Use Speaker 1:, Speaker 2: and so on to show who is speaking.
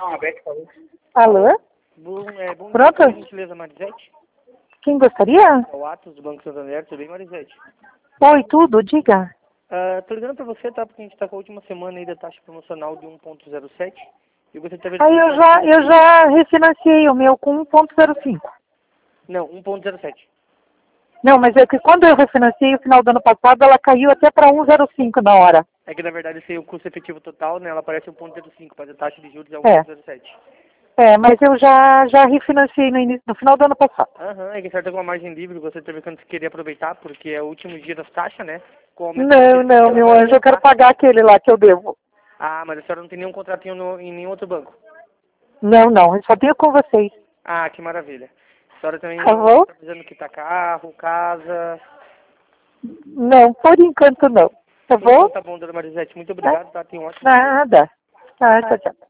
Speaker 1: Alô?
Speaker 2: Bom
Speaker 1: Pronto?
Speaker 2: dia, gentileza, Marisete.
Speaker 1: Quem gostaria?
Speaker 2: É o Atos do Banco Santander, tudo bem, Marisete?
Speaker 1: Oi, tudo, diga.
Speaker 2: Tô ligando pra você, tá? Porque a gente tá com a última semana aí da taxa promocional de 1,07. E eu gostaria de saber...
Speaker 1: Aí eu já refinanciei o meu com 1,05.
Speaker 2: Não, 1,07.
Speaker 1: Não, mas é que quando eu refinanciei no final do ano passado, ela caiu até para 1,05 na hora.
Speaker 2: É que, na verdade, esse é o custo efetivo total, né? Ela aparece 1,05, mas a taxa de juros é
Speaker 1: É.
Speaker 2: 1,07.
Speaker 1: Mas eu já refinanciei no final do ano passado.
Speaker 2: É que certo com uma margem livre, você teve que querer aproveitar, porque é o último dia das taxas, né? Com o aumento
Speaker 1: Não, meu anjo, eu quero pagar aquele lá que eu devo.
Speaker 2: Ah, mas a senhora não tem nenhum contratinho em nenhum outro banco.
Speaker 1: Não, eu só tenho com vocês.
Speaker 2: Ah, que maravilha. A senhora também
Speaker 1: Tá bom?
Speaker 2: tá precisando quitar carro, casa...
Speaker 1: Não, por enquanto não. Tá bom?
Speaker 2: Então tá bom, dona Marisete. Muito obrigado, tá? Tenha um ótimo dia.
Speaker 1: Nada. Tá, tchau, tchau.